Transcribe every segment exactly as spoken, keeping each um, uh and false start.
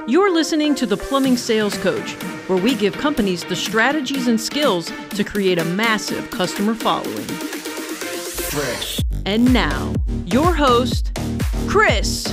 You're listening to The Plumbing Sales Coach, where we give companies the strategies and skills to create a massive customer following. Fresh. And now, your host, Chris.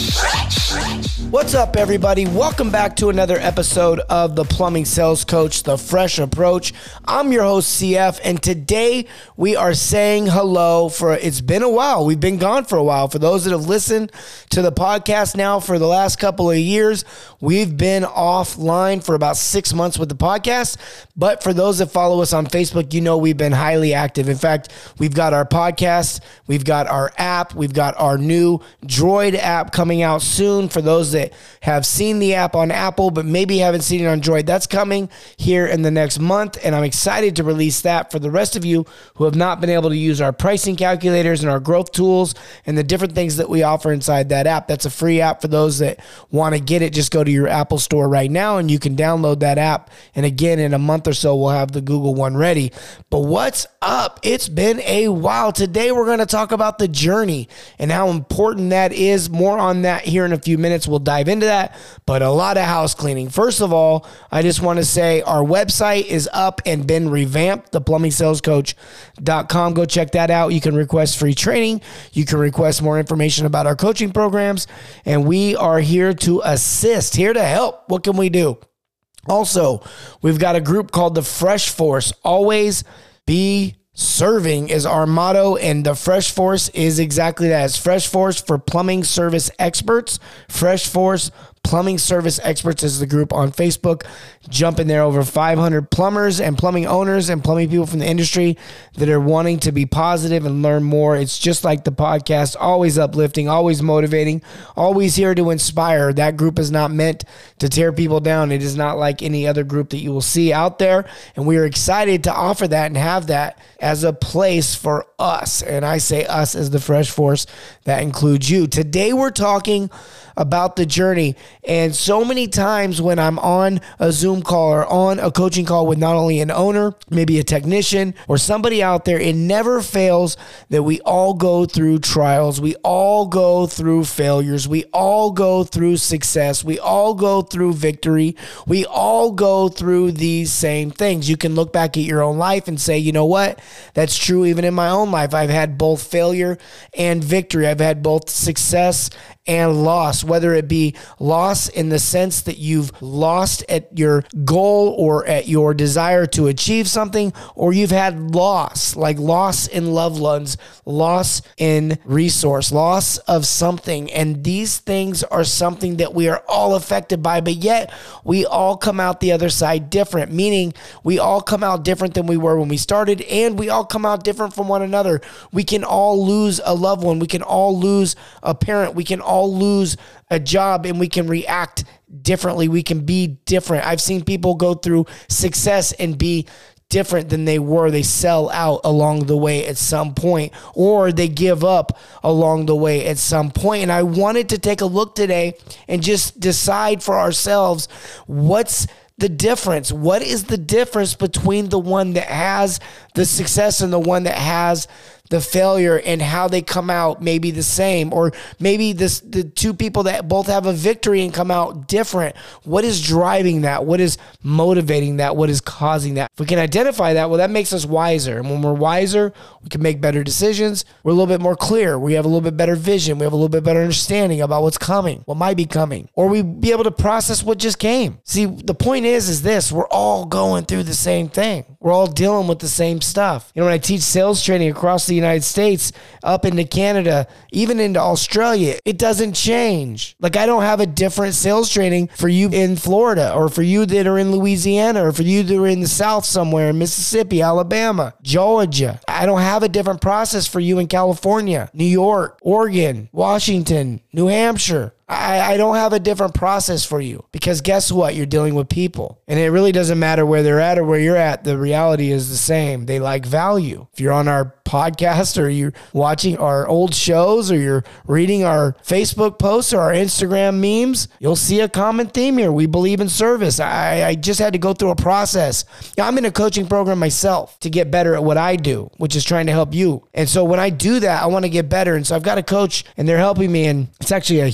What's up, everybody? Welcome back to another episode of The Plumbing Sales Coach, The Fresh Approach. I'm your host, C F, and today we are saying hello for, it's been a while. We've been gone for a while. For those that have listened to the podcast now for the last couple of years, we've been offline for about six months with the podcast. But for those that follow us on Facebook, you know we've been highly active. In fact, we've got our podcast, we've got our app, we've got our new Droid app coming out soon. For those that have seen the app on Apple, but maybe haven't seen it on Droid, that's coming here in the next month. And I'm excited to release that for the rest of you who have not been able to use our pricing calculators and our growth tools and the different things that we offer inside that app. That's a free app for those that want to get it. Just go to your Apple store right now and you can download that app. And again, in a month or so, we'll have the Google one ready. But what's up? It's been a while. Today, we're going to talk about the journey and how important that is. More on that here in a few minutes. We'll dive into that, but a lot of house cleaning. First of all, I just want to say our website is up and been revamped, the plumbing sales coach dot com. Go check that out. You can request free training. You can request more information about our coaching programs, and we are here to assist, here to help. What can we do? Also, we've got a group called the Fresh Force. Always be serving is our motto, and the Fresh Force is exactly that. It's Fresh Force for Plumbing Service Experts. Fresh Force Plumbing Service Experts is the group on Facebook. Jump in there, over five hundred plumbers and plumbing owners and plumbing people from the industry that are wanting to be positive and learn more. It's just like the podcast, always uplifting, always motivating, always here to inspire. That group is not meant to tear people down. It is not like any other group that you will see out there. And we are excited to offer that and have that as a place for us. And I say us as the Fresh Force. That includes you. Today we're talking about the journey. And so many times when I'm on a Zoom call or on a coaching call with not only an owner, maybe a technician or somebody out there, it never fails that we all go through trials. We all go through failures. We all go through success. We all go through victory. We all go through these same things. You can look back at your own life and say, you know what? That's true even in my own life. I've had both failure and victory. I've had both success and loss, whether it be loss in the sense that you've lost at your goal or at your desire to achieve something, or you've had loss, like loss in loved ones, loss in resource, loss of something. And these things are something that we are all affected by, but yet we all come out the other side different, meaning we all come out different than we were when we started, and we all come out different from one another. We can all lose a loved one. We can all lose a parent. We can all lose a job, and we can react differently. We can be different. I've seen people go through success and be different than they were. They sell out along the way at some point, or they give up along the way at some point. And I wanted to take a look today and just decide for ourselves, what's the difference? What is the difference between the one that has the success and the one that has the failure, and how they come out maybe the same, or maybe this the two people that both have a victory and come out different? What is driving that? What is motivating that? What is causing that? If we can identify that, well, that makes us wiser. And when we're wiser, we can make better decisions. We're a little bit more clear. We have a little bit better vision. We have a little bit better understanding about what's coming, what might be coming, or we be able to process what just came. See, the point is, is this: we're all going through the same thing. We're all dealing with the same stuff. You know, when I teach sales training across the United States, up into Canada, even into Australia, it doesn't change. Like, I don't have a different sales training for you in Florida, or for you that are in Louisiana, or for you that are in the South somewhere, in Mississippi, Alabama, Georgia. I don't have a different process for you in California, New York, Oregon, Washington, New Hampshire. I, I don't have a different process for you, because guess what? You're dealing with people, and it really doesn't matter where they're at or where you're at. The reality is the same. They like value. If you're on our podcast, or you're watching our old shows, or you're reading our Facebook posts or our Instagram memes, you'll see a common theme here. We believe in service. I, I just had to go through a process. I'm in a coaching program myself to get better at what I do, which is trying to help you. And so when I do that, I want to get better. And so I've got a coach, and they're helping me, and it's actually a huge program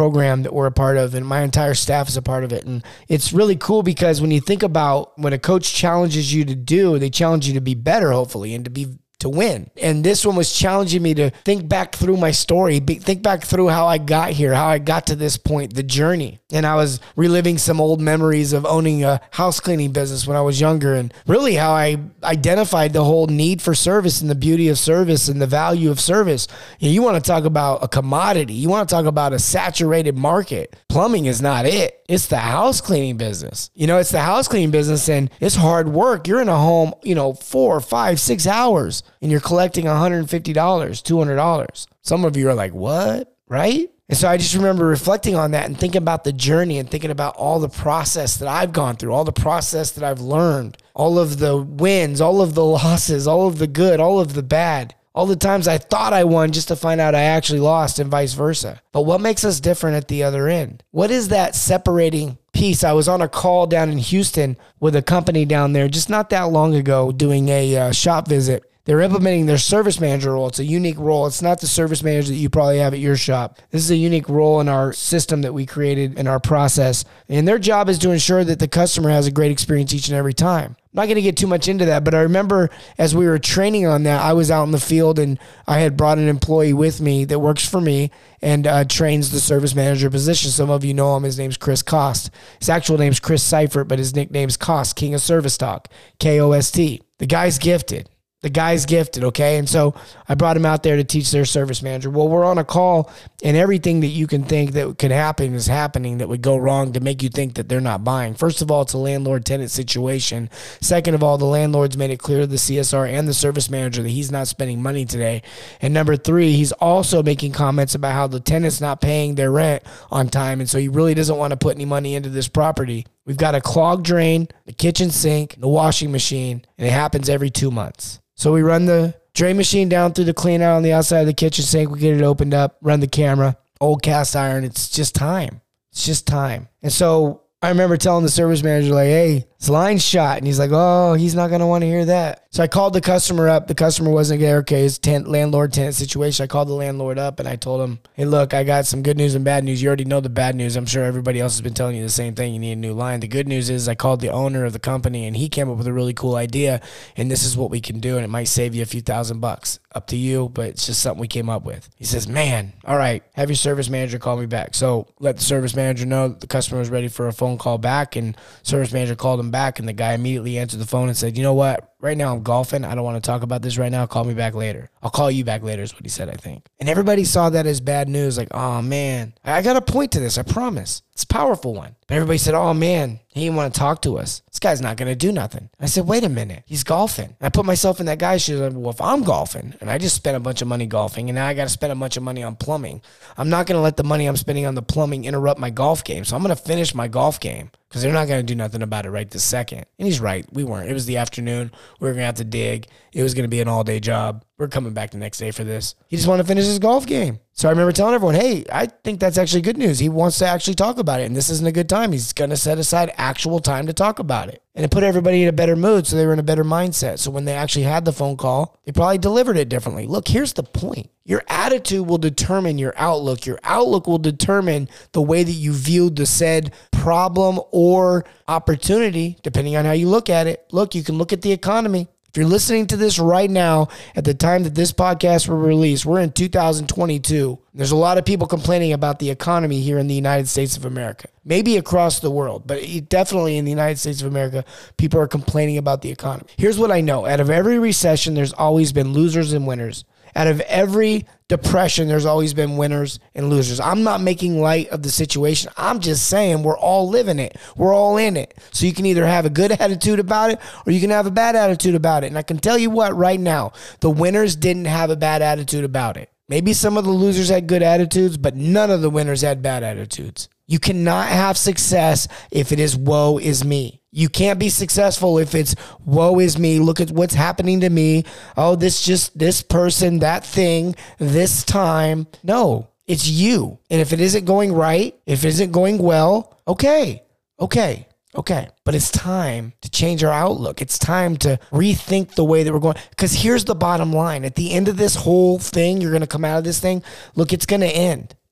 program that we're a part of, and my entire staff is a part of it. And it's really cool because when you think about when a coach challenges you to do, they challenge you to be better, hopefully, and to be to win. And this one was challenging me to think back through my story, think back through how I got here, how I got to this point, the journey. And I was reliving some old memories of owning a house cleaning business when I was younger, and really how I identified the whole need for service and the beauty of service and the value of service. You know, you want to talk about a commodity. You want to talk about a saturated market. Plumbing is not it. It's the house cleaning business. You know, it's the house cleaning business, and it's hard work. You're in a home, you know, four, five, six hours, and you're collecting one hundred fifty dollars, two hundred dollars. Some of you are like, what? Right? And so I just remember reflecting on that and thinking about the journey and thinking about all the process that I've gone through, all the process that I've learned, all of the wins, all of the losses, all of the good, all of the bad. All the times I thought I won just to find out I actually lost, and vice versa. But what makes us different at the other end? What is that separating piece? I was on a call down in Houston with a company down there just not that long ago doing a uh, shop visit. They're implementing their service manager role. It's a unique role. It's not the service manager that you probably have at your shop. This is a unique role in our system that we created in our process. And their job is to ensure that the customer has a great experience each and every time. I'm not going to get too much into that, but I remember as we were training on that, I was out in the field and I had brought an employee with me that works for me and uh, trains the service manager position. Some of you know him. His name's Chris Cost. His actual name's Chris Seifert, but his nickname's Cost, King of Service Talk, K O S T. The guy's gifted. The guy's gifted, okay? And so I brought him out there to teach their service manager. Well, we're on a call, and everything that you can think that could happen is happening that would go wrong to make you think that they're not buying. First of all, it's a landlord-tenant situation. Second of all, the landlord's made it clear to the C S R and the service manager that he's not spending money today. And number three, he's also making comments about how the tenant's not paying their rent on time, and so he really doesn't want to put any money into this property. We've got a clogged drain, the kitchen sink, the washing machine, and it happens every two months. So we run the drain machine down through the clean out on the outside of the kitchen sink. We get it opened up, run the camera, old cast iron. It's just time. It's just time. And so I remember telling the service manager, like, hey, this line's shot. And he's like, oh, he's not going to want to hear that. So I called the customer up. The customer wasn't there. Okay, it's tent, landlord-tenant situation. I called the landlord up and I told him, hey, look, I got some good news and bad news. You already know the bad news. I'm sure everybody else has been telling you the same thing. You need a new line. The good news is I called the owner of the company and he came up with a really cool idea. And this is what we can do. And it might save you a few thousand bucks. Up to you, but it's just something we came up with. He says, man, all right, have your service manager call me back. So let the service manager know that the customer was ready for a phone call back, and service manager called him back, and the guy immediately answered the phone and said, you know what? Right now I'm golfing. I don't want to talk about this right now. Call me back later. I'll call you back later is what he said, I think. And everybody saw that as bad news. Like, oh, man, I got a point to this. I promise. It's a powerful one. But everybody said, oh, man, he didn't want to talk to us. This guy's not going to do nothing. I said, wait a minute. He's golfing. And I put myself in that guy's shoes. Like, well, if I'm golfing and I just spent a bunch of money golfing and now I got to spend a bunch of money on plumbing, I'm not going to let the money I'm spending on the plumbing interrupt my golf game. So I'm going to finish my golf game because they're not going to do nothing about it right this second. And he's right. We weren't. It was the afternoon. We were going to have to dig. It was going to be an all-day job. We're coming back the next day for this. He just wanted to finish his golf game. So I remember telling everyone, hey, I think that's actually good news. He wants to actually talk about it, and this isn't a good time. He's going to set aside actual time to talk about it. And it put everybody in a better mood, so they were in a better mindset. So when they actually had the phone call, they probably delivered it differently. Look, here's the point. Your attitude will determine your outlook. Your outlook will determine the way that you viewed the said problem or opportunity, depending on how you look at it. Look, you can look at the economy. If you're listening to this right now, at the time that this podcast will release, we're in two thousand twenty-two. There's a lot of people complaining about the economy here in the United States of America. Maybe across the world, but definitely in the United States of America, people are complaining about the economy. Here's what I know. Out of every recession, there's always been losers and winners. Out of every depression, there's always been winners and losers. I'm not making light of the situation. I'm just saying we're all living it. We're all in it. So you can either have a good attitude about it or you can have a bad attitude about it. And I can tell you what, right now, the winners didn't have a bad attitude about it. Maybe some of the losers had good attitudes, but none of the winners had bad attitudes. You cannot have success if it is woe is me. You can't be successful if it's woe is me. Look at what's happening to me. Oh, this just this person, that thing, this time. No, it's you. And if it isn't going right, if it isn't going well, okay, okay, okay. But it's time to change our outlook. It's time to rethink the way that we're going. Because here's the bottom line. At the end of this whole thing, you're going to come out of this thing. Look, it's going to end.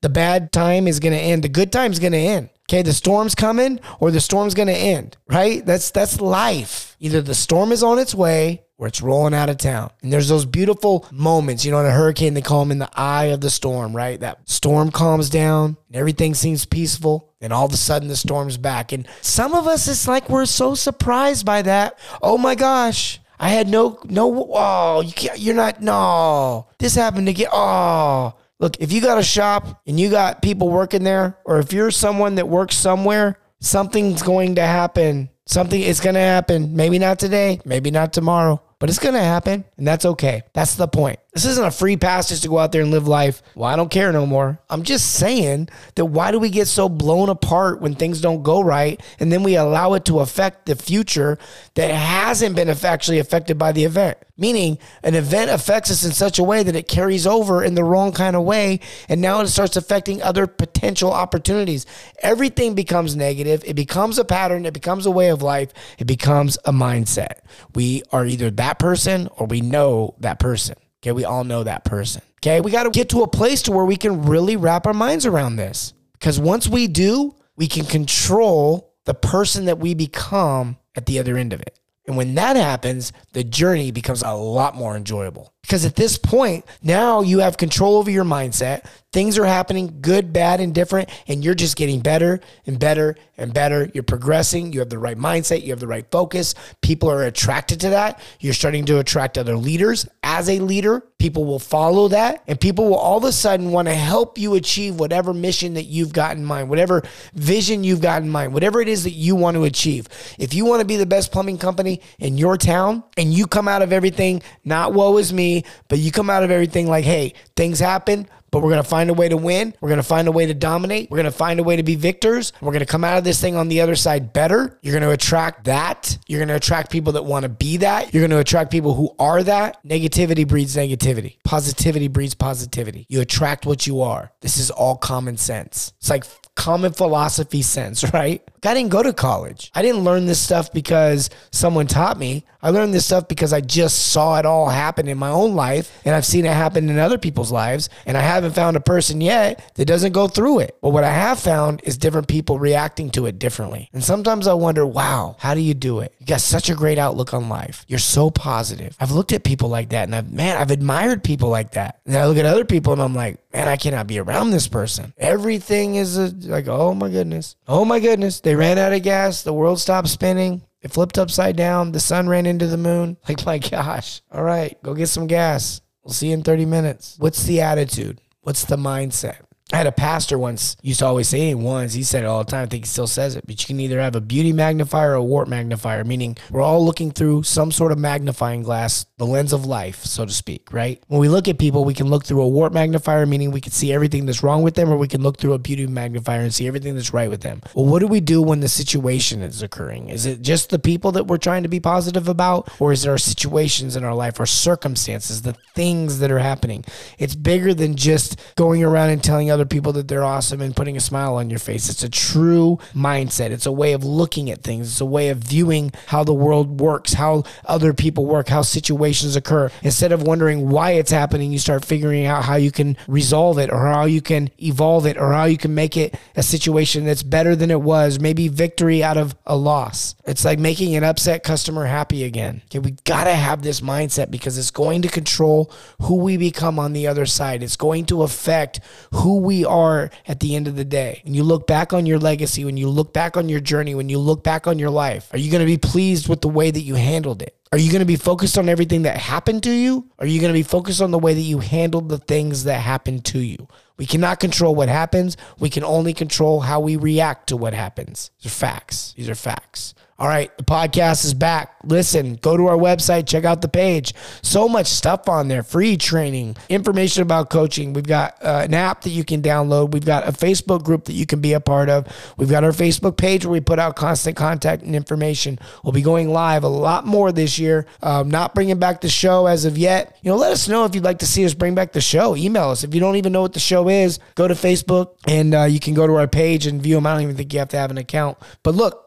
The bad time is going to end. The good time's going to end. Okay, the storm's coming or the storm's going to end, right? That's that's life. Either the storm is on its way or it's rolling out of town. And there's those beautiful moments, you know, in a hurricane, they call them in the eye of the storm, right? That storm calms down and everything seems peaceful. And all of a sudden the storm's back. And some of us, it's like we're so surprised by that. Oh my gosh. I had no, no, oh, you can't, you're not, no. This happened to get, oh. Look, if you got a shop and you got people working there, or if you're someone that works somewhere, something's going to happen. Something is going to happen. Maybe not today, maybe not tomorrow, but it's going to happen, and that's okay. That's the point. This isn't a free pass just to go out there and live life. Well, I don't care no more. I'm just saying that why do we get so blown apart when things don't go right, and then we allow it to affect the future that hasn't been actually affected by the event? Meaning an event affects us in such a way that it carries over in the wrong kind of way, and now it starts affecting other potential opportunities. Everything becomes negative. It becomes a pattern. It becomes a way of life. It becomes a mindset. We are either that person or we know that person. Okay, we all know that person. Okay, we got to get to a place to where we can really wrap our minds around this. Because once we do, we can control the person that we become at the other end of it. And when that happens, the journey becomes a lot more enjoyable. Because at this point, now you have control over your mindset. Things are happening, good, bad, and different, and you're just getting better and better and better. You're progressing. You have the right mindset. You have the right focus. People are attracted to that. You're starting to attract other leaders. As a leader, people will follow that, and people will all of a sudden want to help you achieve whatever mission that you've got in mind, whatever vision you've got in mind, whatever it is that you want to achieve. If you want to be the best plumbing company in your town, and you come out of everything, not woe is me, but you come out of everything like, hey, things happen, but we're going to find a way to win. We're going to find a way to dominate. We're going to find a way to be victors. We're going to come out of this thing on the other side better. You're going to attract that. You're going to attract people that want to be that. You're going to attract people who are that. Negativity breeds negativity. Positivity breeds positivity. You attract what you are. This is all common sense. It's like common philosophy sense, right? I didn't go to college. I didn't learn this stuff because someone taught me. I learned this stuff because I just saw it all happen in my own life, and I've seen it happen in other people's lives, and I haven't found a person yet that doesn't go through it. But what I have found is different people reacting to it differently. And sometimes I wonder, wow, how do you do it? You got such a great outlook on life. You're so positive. I've looked at people like that, and I've, man, I've admired people like that. And I look at other people, and I'm like, man, I cannot be around this person. Everything is a, like, oh my goodness. Oh my goodness. They ran out of gas. The world stopped spinning. It flipped upside down. The sun ran into the moon. Like, my gosh. All right, go get some gas. We'll see you in thirty minutes. What's the attitude? What's the mindset? I had a pastor once, used to always say it once, he said it all the time, I think he still says it, but you can either have a beauty magnifier or a warp magnifier, meaning we're all looking through some sort of magnifying glass, the lens of life, so to speak, right? When we look at people, we can look through a warp magnifier, meaning we can see everything that's wrong with them, or we can look through a beauty magnifier and see everything that's right with them. Well, what do we do when the situation is occurring? Is it just the people that we're trying to be positive about, or is there situations in our life or circumstances, the things that are happening? It's bigger than just going around and telling other people that they're awesome and putting a smile on your face. It's a true mindset. It's a way of looking at things. It's a way of viewing how the world works, how other people work, how situations occur. Instead of wondering why it's happening, you start figuring out how you can resolve it, or how you can evolve it, or how you can make it a situation that's better than it was, maybe victory out of a loss. It's like making an upset customer happy again. Okay, we got to have this mindset because it's going to control who we become on the other side. It's going to affect who we are at the end of the day. When you look back on your legacy, when you look back on your journey, when you look back on your life, are you going to be pleased with the way that you handled it? Are you going to be focused on everything that happened to you? Or are you going to be focused on the way that you handled the things that happened to you? We cannot control what happens. We can only control how we react to what happens. These are facts. These are facts. All right, the podcast is back. Listen, go to our website, check out the page. So much stuff on there, free training, information about coaching. We've got uh, an app that you can download. We've got a Facebook group that you can be a part of. We've got our Facebook page where we put out constant contact and information. We'll be going live a lot more this year. Um, not bringing back the show as of yet. You know, let us know if you'd like to see us bring back the show. Email us. If you don't even know what the show is, go to Facebook and uh, you can go to our page and view them. I don't even think you have to have an account. But look,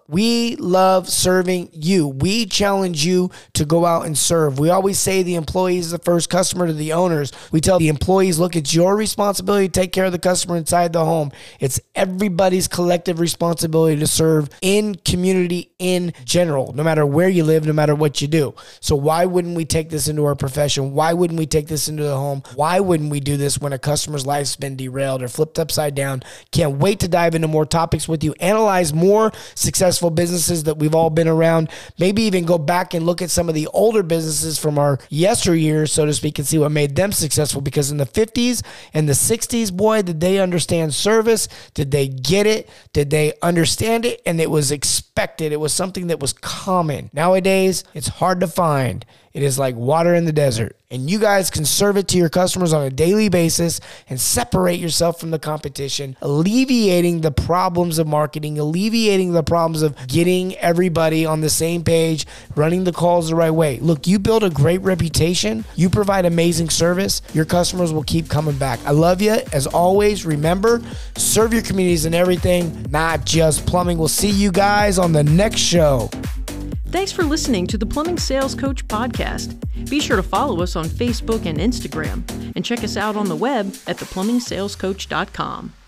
We love serving you. We challenge you to go out and serve. We always say the employee is the first customer to the owners. We tell the employees, look, it's your responsibility to take care of the customer inside the home. It's everybody's collective responsibility to serve in community in general, no matter where you live, no matter what you do. So why wouldn't we take this into our profession? Why wouldn't we take this into the home? Why wouldn't we do this when a customer's life's been derailed or flipped upside down? Can't wait to dive into more topics with you, analyze more successful businesses that we've all been around, maybe even go back and look at some of the older businesses from our yesteryears, so to speak, and see what made them successful. Because in the fifties and the sixties, boy, did they understand service? Did they get it? Did they understand it? And it was expected. It was something that was common. Nowadays, it's hard to find. It is like water in the desert. And you guys can serve it to your customers on a daily basis and separate yourself from the competition, alleviating the problems of marketing, alleviating the problems of getting everybody on the same page, running the calls the right way. Look, you build a great reputation. You provide amazing service. Your customers will keep coming back. I love you. As always, remember, serve your communities and everything, not just plumbing. We'll see you guys on the next show. Thanks for listening to the Plumbing Sales Coach podcast. Be sure to follow us on Facebook and Instagram, and check us out on the web at the plumbing sales coach dot com.